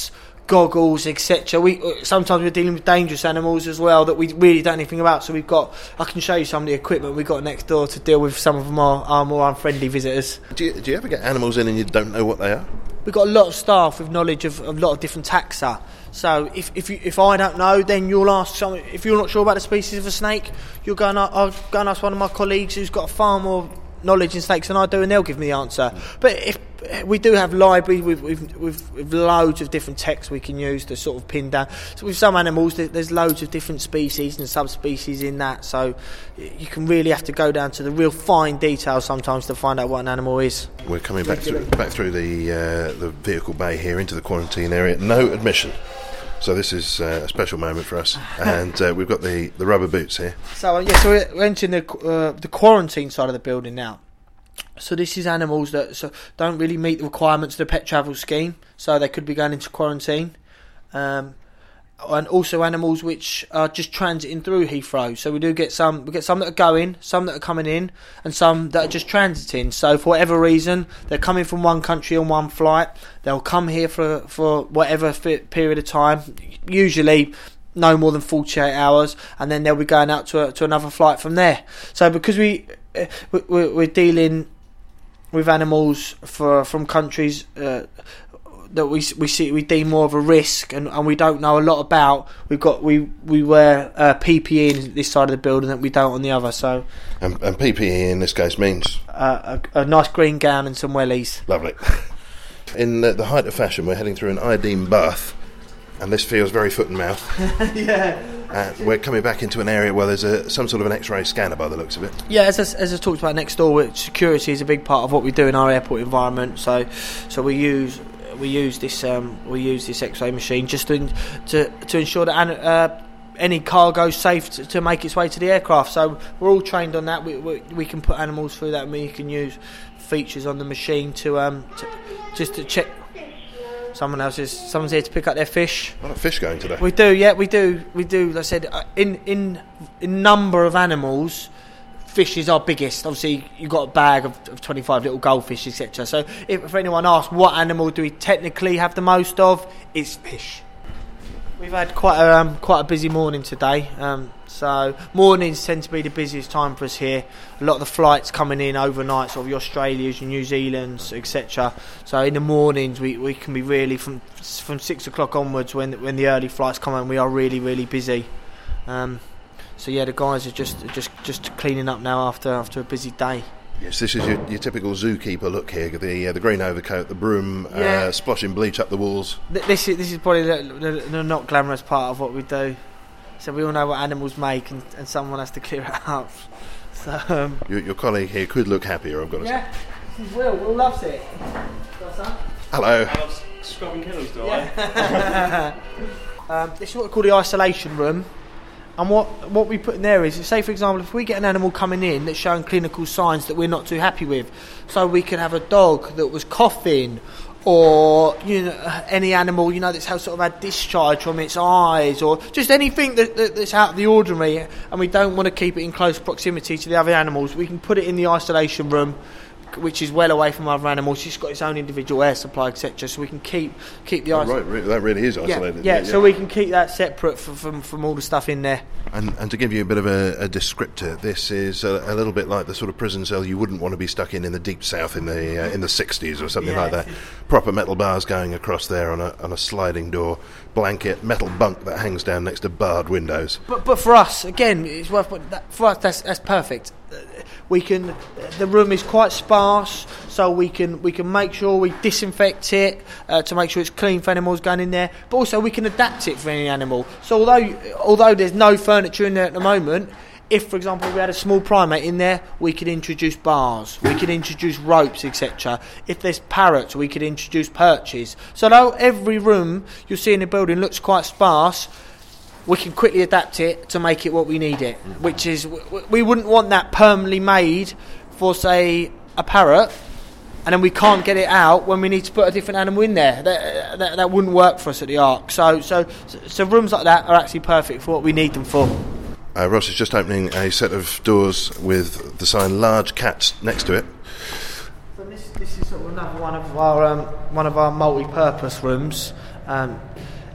goggles, et cetera. We sometimes we're dealing with dangerous animals as well that we really don't know anything about. So we've got. I can show you some of the equipment we've got next door to deal with some of our, our more unfriendly visitors. Do you, do you ever get animals in and you don't know what they are? We've got a lot of staff with knowledge of, of a lot of different taxa. So if if you, if I don't know, then you'll ask someone. If you're not sure about the species of a snake, you'll go and I'll go and ask one of my colleagues who's got far more knowledge in snakes than I do, and they'll give me the answer. But if we do have libraries with, with, with, with loads of different texts we can use to sort of pin down. So with some animals, there's loads of different species and subspecies in that. So you can really have to go down to the real fine details sometimes to find out what an animal is. We're coming back through, back through the uh, the vehicle bay here into the quarantine area. No admission. So this is uh, a special moment for us, and uh, we've got the, the rubber boots here. So uh, yeah, so we're entering the uh, the quarantine side of the building now. So this is animals that so don't really meet the requirements of the pet travel scheme, so they could be going into quarantine. Um, and also animals which are just transiting through Heathrow. So we do get some, we get some that are going, some that are coming in, and some that are just transiting. So for whatever reason, they're coming from one country on one flight. They'll come here for for whatever period of time, usually no more than forty-eight hours, and then they'll be going out to a, to another flight from there. So because we we we're dealing with animals for from countries uh, that we we see we deem more of a risk, and, and we don't know a lot about. We've got we we wear uh, P P E in this side of the building that we don't on the other. So and, and P P E in this case means uh, a, a nice green gown and some wellies. Lovely. In the, the height of fashion, we're heading through an iodine bath, and this feels very foot and mouth. Yeah. Uh, we're coming back into an area where there's a, some sort of an X-ray scanner by the looks of it. Yeah, as I, as I talked about next door, security is a big part of what we do in our airport environment. So, so we use we use this um, we use this X-ray machine just to to, to ensure that uh, any cargo is safe to, to make its way to the aircraft. So we're all trained on that. We we, we can put animals through that, and we can use features on the machine to um to, just to check. Someone else is. Someone's here to pick up their fish. A lot of fish going today. We do, yeah, we do, we do. Like I said, uh, in in in number of animals, fish is our biggest. Obviously, you've got a bag of, of twenty-five little goldfish, et cetera. So, if, if anyone asks what animal do we technically have the most of, it's fish. We've had quite a um, quite a busy morning today. Um, so mornings tend to be the busiest time for us here. A lot of the flights coming in overnight, sort of your Australias, your New Zealands, et cetera. So in the mornings we, we can be really from from six o'clock onwards when when the early flights come in. We are really really busy. Um, so yeah, the guys are just just just cleaning up now after after a busy day. Yes, this is your, your typical zookeeper look here. The uh, the green overcoat, the broom, yeah. uh, splashing bleach up the walls. This is this is probably the, the, the not glamorous part of what we do. So we all know what animals make, and, and someone has to clear it up. So um, your, your colleague here could look happier, I've got to yeah, say. This is Will. Will loves it. Hello. I love scrubbing kennels, do yeah. I? um, this is what we call the isolation room. And what, what we put in there is, say for example, if we get an animal coming in that's showing clinical signs that we're not too happy with, so we can have a dog that was coughing, or you know any animal you know that's sort of had discharge from its eyes, or just anything that, that, that's out of the ordinary, and we don't want to keep it in close proximity to the other animals, we can put it in the isolation room, which is well away from other animals. It's got its own individual air supply, et cetera. So we can keep keep the oh, isolation. Right, that really is isolated. Yeah, yeah, yeah, so we can keep that separate from from, from all the stuff in there. And, and to give you a bit of a, a descriptor, this is a, a little bit like the sort of prison cell you wouldn't want to be stuck in in the deep south in the uh, in the sixties or something yeah. like that. Proper metal bars going across there on a on a sliding door, blanket, metal bunk that hangs down next to barred windows. But but for us, again, it's worth that, for us that's that's perfect. We can. The room is quite sparse, so we can we can make sure we disinfect it uh, to make sure it's clean for animals going in there. But also we can adapt it for any animal. So although although there's no furniture in there at the moment, if for example we had a small primate in there, we could introduce bars, we could introduce ropes, et cetera. If there's parrots, we could introduce perches. So though every room you see in the building looks quite sparse, we can quickly adapt it to make it what we need it, which is we wouldn't want that permanently made for, say, a parrot, and then we can't get it out when we need to put a different animal in there. That that, that wouldn't work for us at the Ark. So, so so rooms like that are actually perfect for what we need them for. Uh, Ross is just opening a set of doors with the sign "Large Cats" next to it. So this this is sort of another one of our um, one of our multi-purpose rooms. Um,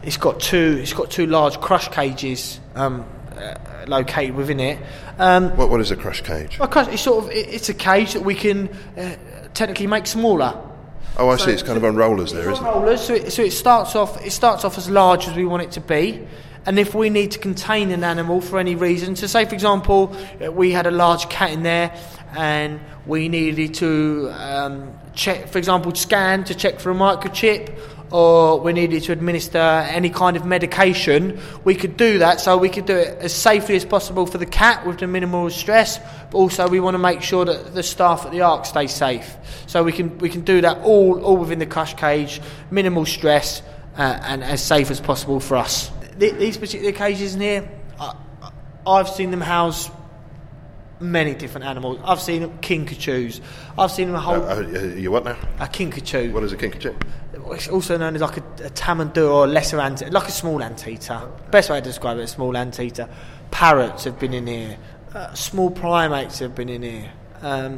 it's got two it's got two large crush cages um, uh, located within it. Um, what what is a crush cage? A crush, it's sort of it, it's a cage that we can uh, technically make smaller. Oh, I so, see. It's kind of on rollers there, it's isn't on it? Rollers. So it, so it starts off it starts off as large as we want it to be. And if we need to contain an animal for any reason, so say for example we had a large cat in there and we needed to um, check, for example, scan to check for a microchip, or we needed to administer any kind of medication, we could do that. So we could do it as safely as possible for the cat with the minimal stress, but also we want to make sure that the staff at the Ark stay safe. So we can we can do that all, all within the crush cage, minimal stress, uh, and as safe as possible for us. These particular cages in here, I've seen them house many different animals. I've seen kinkajous. I've seen them whole. Uh, uh, you what now? A kinkajou. What is a kinkajou? It's also known as like a, a tamandur or a lesser ant, like a small anteater. Best way to describe it: a small anteater. Parrots have been in here. Uh, small primates have been in here. Um,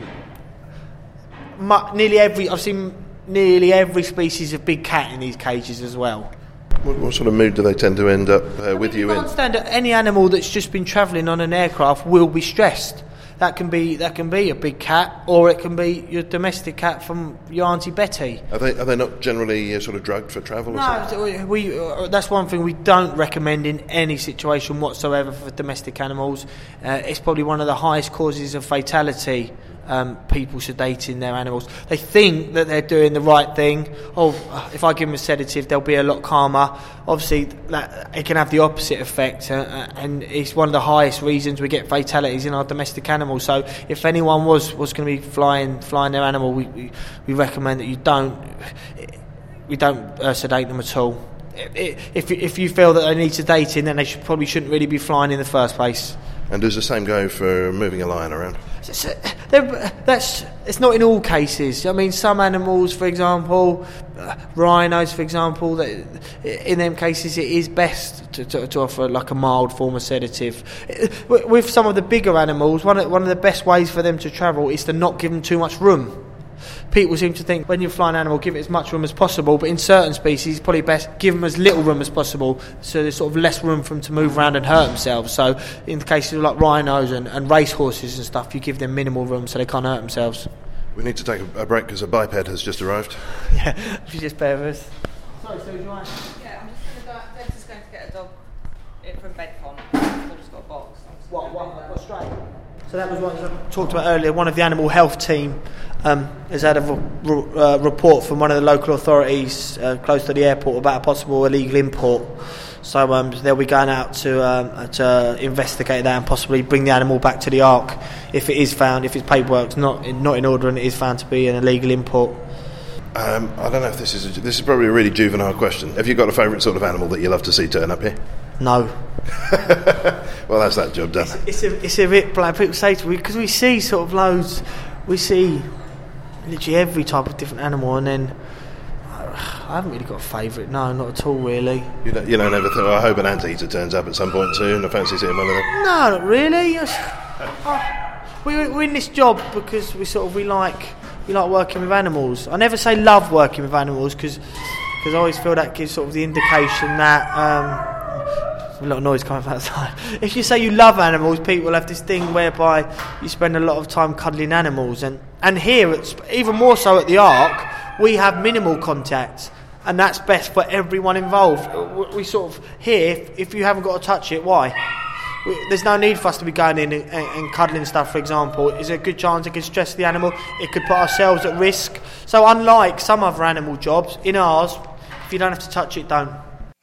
mu- nearly every I've seen nearly every species of big cat in these cages as well. What, what sort of mood do they tend to end up uh, with you I in? understand that any animal that's just been travelling on an aircraft will be stressed. That can be that can be a big cat, or it can be your domestic cat from your Auntie Betty. Are they are they not generally uh, sort of drugged for travel? Or no, something? we, we uh, that's one thing we don't recommend in any situation whatsoever for domestic animals. Uh, it's probably one of the highest causes of fatality. Um, people sedating their animals. They think that they're doing the right thing. Oh, if I give them a sedative, they'll be a lot calmer. Obviously, that, it can have the opposite effect, uh, and it's one of the highest reasons we get fatalities in our domestic animals. So, if anyone was, was going to be flying flying their animal, we, we we recommend that you don't we don't uh, sedate them at all. If if you feel that they need sedating, then they should, probably shouldn't really be flying in the first place. And does the same go for moving a lion around? So, that's it's not in all cases. I mean, some animals, for example, uh, rhinos, for example, that in them cases it is best to, to, to offer like a mild form of sedative. With some of the bigger animals, one of, one of the best ways for them to travel is to not give them too much room. People seem to think when you fly an animal, give it as much room as possible, but in certain species, it's probably best give them as little room as possible, so there's sort of less room for them to move around and hurt themselves. So in the cases of like rhinos and, and racehorses and stuff, you give them minimal room so they can't hurt themselves. We need to take a, a break because a biped has just arrived. Yeah, if you just bear with us. Sorry, so do you want? Yeah, I'm just going to go. Deb's just going to get a dog from Bedcon. I've just got a box. What? What? What? Straight. So that was what I talked about earlier. One of the animal health team um, has had a re- uh, report from one of the local authorities uh, close to the airport about a possible illegal import. So um, they'll be going out to um, to investigate that and possibly bring the animal back to the Ark if it is found, if its paperwork's not in, not in order and it is found to be an illegal import. Um, I don't know if this is a, this is probably a really juvenile question. Have you got a favourite sort of animal that you love to see turn up here? No. Well, that's that job done. It's, it's a it's a bit like people say to me, because we see sort of loads, we see literally every type of different animal, and then I haven't really got a favourite. No, not at all, really. You don't, you don't ever think, oh, I hope an anteater turns up at some point soon. I fancy seeing one of them. No, not really. I, we, we're in this job because we sort of we like we like working with animals. I never say love working with animals because I always feel that gives sort of the indication that. Um, a lot of noise coming from outside. If you say you love animals, people have this thing whereby you spend a lot of time cuddling animals, and, and here, it's even more so at the Ark, we have minimal contact, and that's best for everyone involved. We, we sort of here, if, if you haven't got to touch it, why? We, there's no need for us to be going in and, and, and cuddling stuff, for example. It's a good chance it could stress the animal, it could put ourselves at risk. So unlike some other animal jobs, in ours, if you don't have to touch it, don't.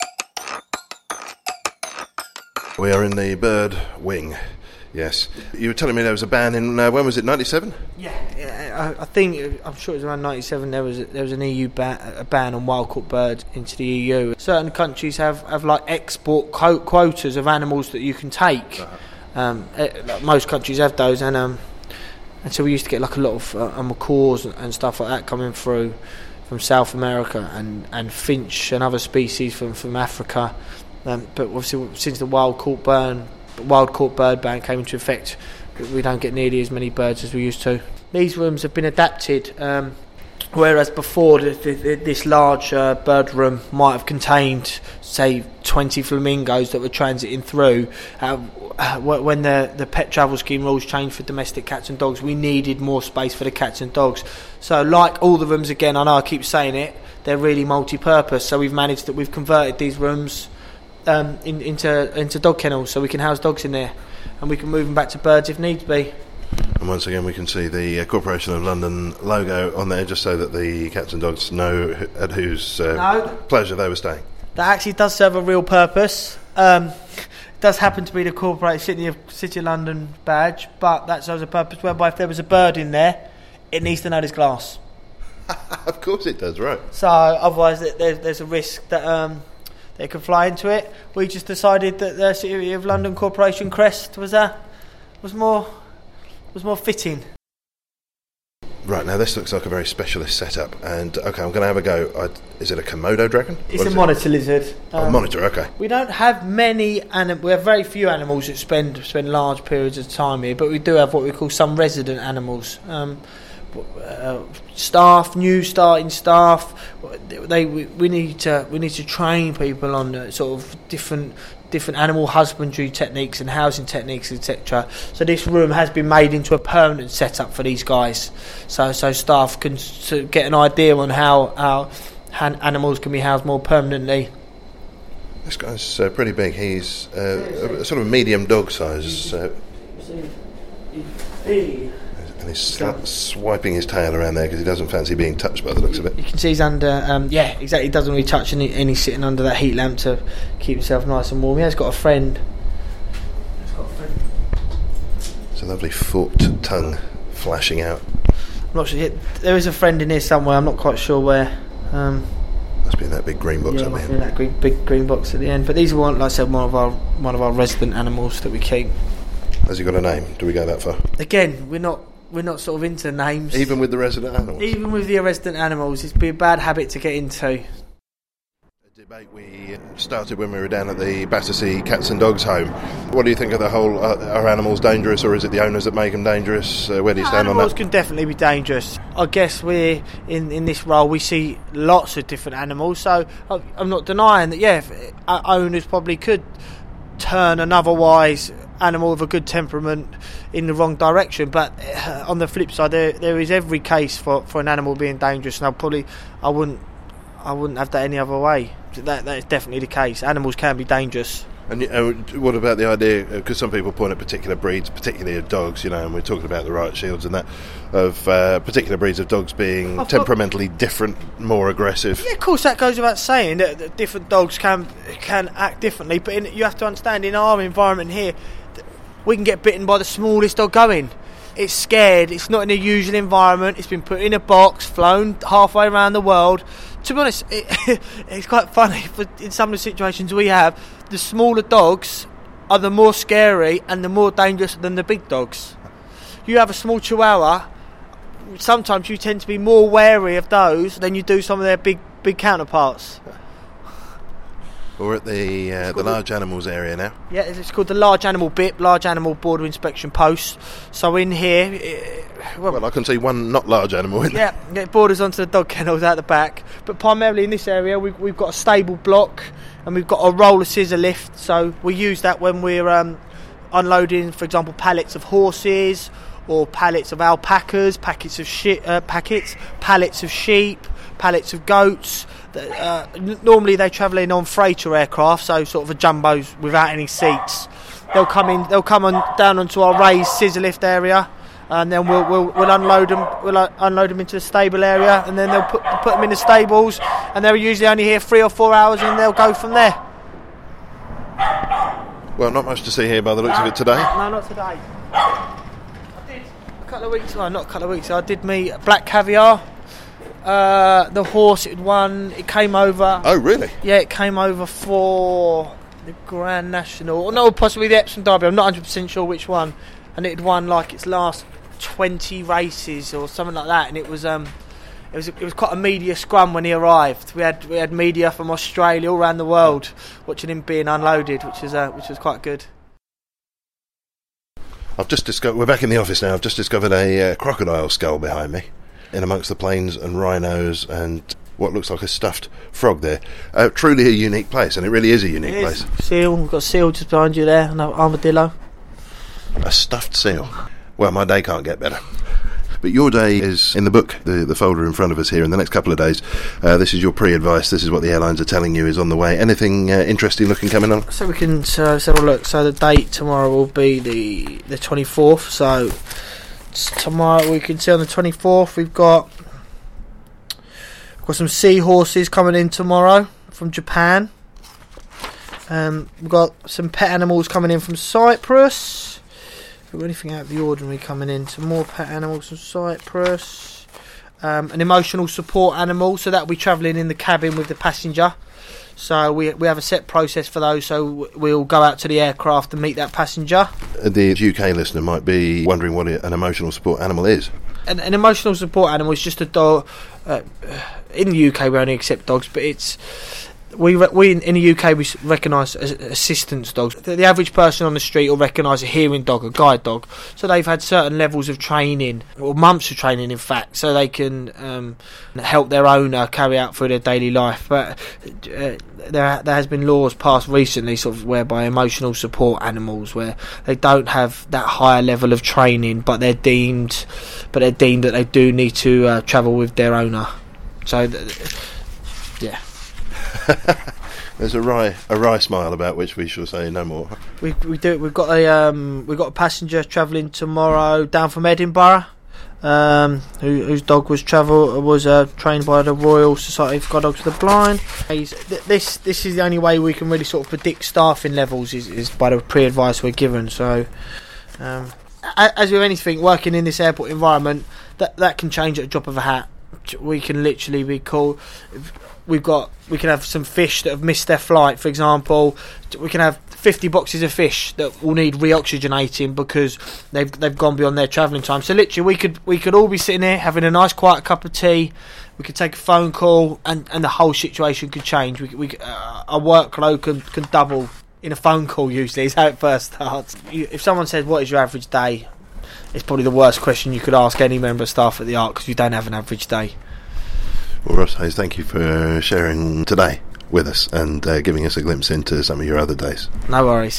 We are in the bird wing, yes. You were telling me there was a ban in, uh, when was it, ninety-seven? Yeah, yeah I, I think, I'm sure it was around ninety-seven, there was there was an E U ban, a ban on wild-caught birds into the E U. Certain countries have, have like export co- quotas of animals that you can take. Uh-huh. Um, it, like most countries have those, and um, and so we used to get like a lot of uh, macaws and, and stuff like that coming through from South America, and, and finch and other species from, from Africa. Um, but obviously, since the wild caught bird, wild caught bird ban came into effect, we don't get nearly as many birds as we used to. These rooms have been adapted um, Whereas before, the, the, this large uh, bird room might have contained, say, twenty flamingos that were transiting through. Uh, when the, the pet travel scheme rules changed for domestic cats and dogs, we needed more space for the cats and dogs. So, like all the rooms, again, I know I keep saying it, they're really multi-purpose. So we've managed that we've converted these rooms um, in, into into dog kennels, so we can house dogs in there, and we can move them back to birds if needs be. And once again, we can see the uh, Corporation of London logo on there, just so that the cats and dogs know wh- at whose uh, no, pleasure they were staying. That actually does serve a real purpose. Um, it does happen to be the Corporate City of City of London badge, but that serves a purpose whereby if there was a bird in there, it needs to know there's glass. Of course it does, right. So otherwise there's, there's a risk that um, they could fly into it. We just decided that the City of London Corporation crest was uh, was more... was more fitting. Right, now this looks like a very specialist setup, and okay, I'm going to have a go. I, is it a Komodo dragon? It's what a monitor it? lizard. Oh, um, monitor, okay. We don't have many, and we have very few animals that spend spend large periods of time here, but we do have what we call some resident animals. Um, uh, staff, new starting staff. They we, we need to we need to train people on uh, sort of different. different animal husbandry techniques and housing techniques, et cetera. So this room has been made into a permanent setup for these guys, so so staff can sort of get an idea on how how han- animals can be housed more permanently. This guy's uh, pretty big. He's uh, a sort of medium dog size, uh, and he's sl- swiping his tail around there because he doesn't fancy being touched by the looks of it. You can see he's under, um, yeah, exactly. He doesn't really touch any, and he's sitting under that heat lamp to keep himself nice and warm. He has got a friend. He's got a friend. It's a lovely forked tongue flashing out. I'm not sure. There is a friend in here somewhere. I'm not quite sure where. Um, must be in that big green box yeah, up must there. be in that green, big green box at the end. But these are one, like I said, one of our one of our resident animals that we keep. Has he got a name? Do we go that far? Again, we're not. We're not sort of into names. Even with the resident animals? Even with the resident animals, it's been a bad habit to get into. A debate we started when we were down at the Battersea Cats and Dogs home. What do you think of the whole, uh, are animals dangerous, or is it the owners that make them dangerous? Uh, where do you stand on that? Animals can definitely be dangerous. I guess we're, in, in this role, we see lots of different animals, so I'm not denying that, yeah, owners probably could turn an otherwise animal of a good temperament in the wrong direction, but uh, on the flip side, there there is every case for, for an animal being dangerous, and I probably I wouldn't I wouldn't have that any other way. That that is definitely the case. Animals can be dangerous. And uh, what about the idea, because some people point at particular breeds, particularly of dogs, you know, and we're talking about the riot shields and that, of uh, particular breeds of dogs being I've temperamentally got, different, more aggressive. Yeah, of course, that goes without saying, that, that different dogs can can act differently, but in, you have to understand, in our environment here, we can get bitten by the smallest dog going. It's scared, it's not in a usual environment, it's been put in a box, flown halfway around the world. To be honest, it, it's quite funny, but in some of the situations we have, the smaller dogs are the more scary and the more dangerous than the big dogs. You have a small Chihuahua, sometimes you tend to be more wary of those than you do some of their big big counterparts. We're at the uh, the large animals area now. Yeah, it's called the Large Animal B I P, Large Animal Border Inspection Post. So in here... Uh, well, well, I can see one not large animal in yeah, there. Yeah, it borders onto the dog kennels out the back. But primarily in this area, we've, we've got a stable block and we've got a roller scissor lift. So we use that when we're um, unloading, for example, pallets of horses or pallets of alpacas, packets of shi- uh, packets, pallets of sheep, pallets of goats. Uh, n- normally they travel in on freighter aircraft, so sort of a jumbos without any seats. They'll come in. They'll come on down onto our raised scissor lift area, and then we'll we'll, we'll unload them. We'll uh, unload them into the stable area, and then they'll put put them in the stables, and they're usually only here three or four hours, and they'll go from there. Well, not much to see here by the looks no, of it today. No, not today. I did a couple of weeks. Well, not a couple of weeks. I did meet Black Caviar. Uh, the horse it won, it came over. Oh, really? Yeah, it came over for the Grand National, or no, possibly the Epsom Derby. I'm not one hundred percent sure which one. And it had won like its last twenty races or something like that. And it was um, it was it was quite a media scrum when he arrived. We had we had media from Australia all around the world watching him being unloaded, which is uh, which was quite good. I've just discovered. We're back in the office now. I've just discovered a uh, crocodile skull behind me. in amongst the planes and rhinos and what looks like a stuffed frog there. Uh, truly a unique place, and it really is a unique It is. place. Seal, we've got a seal just behind you there, and an armadillo. A stuffed seal. Well, my day can't get better. But your day is in the book, the, the folder in front of us here. In the next couple of days, uh, this is your pre-advice. This is what the airlines are telling you is on the way. Anything uh, interesting looking coming on? So we can uh, so have a look. So the date tomorrow will be the the twenty-fourth. So tomorrow we can see on the twenty-fourth we've got we've got some seahorses coming in tomorrow from Japan. Um, we've got some pet animals coming in from Cyprus. Anything out of the ordinary coming in? Some more pet animals from Cyprus. Um, an emotional support animal, so that'll be travelling in the cabin with the passenger. So we we have a set process for those. So we'll go out to the aircraft and meet that passenger. The U K listener might be wondering what an emotional support animal is. An, an emotional support animal is just a dog. Uh, in the U K, we only accept dogs, but it's. We we in, in the U K we recognise assistance dogs. The, the average person on the street will recognise a hearing dog, a guide dog. So they've had certain levels of training, or months of training, in fact, so they can um, help their owner carry out through their daily life. But uh, there there has been laws passed recently, sort of whereby emotional support animals, where they don't have that higher level of training, but they're deemed, but they're deemed that they do need to uh, travel with their owner. So, th- yeah. There's a wry, a wry smile about which we shall say no more. We we do. We've got a um, we've got a passenger travelling tomorrow down from Edinburgh, um, who, whose dog was travel was uh, trained by the Royal Society for Guide Dogs for the Blind. He's, th- this this is the only way we can really sort of predict staffing levels is, is by the pre-advice we're given. So, um, as with anything working in this airport environment, that that can change at a drop of a hat. We can literally be called. We've got. We can have some fish that have missed their flight, for example. We can have fifty boxes of fish that will need re-oxygenating because they've they've gone beyond their travelling time. So literally, we could we could all be sitting here having a nice quiet cup of tea. We could take a phone call, and, and the whole situation could change. We we uh, our workload can can double in a phone call. Usually, is how it first starts. You, if someone says, "What is your average day?" It's probably the worst question you could ask any member of staff at the Ark, because you don't have an average day. Well, Ross Hayes, thank you for sharing today with us and uh, giving us a glimpse into some of your other days. No worries.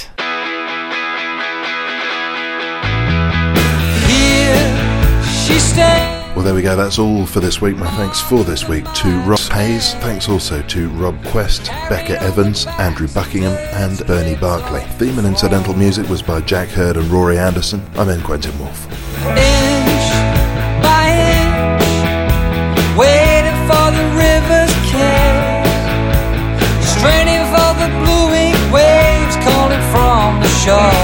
Here she stands. Well, there we go. That's all for this week. My thanks for this week to Ross Hayes. Thanks also to Rob Quest, Becca Evans, Andrew Buckingham and Bernie Barclay. Theme and incidental music was by Jack Hurd and Rory Anderson. I'm N. Quentin Wolfe. Inch by inch, waiting for the river's kiss, straining for the blue ink waves calling from the shore.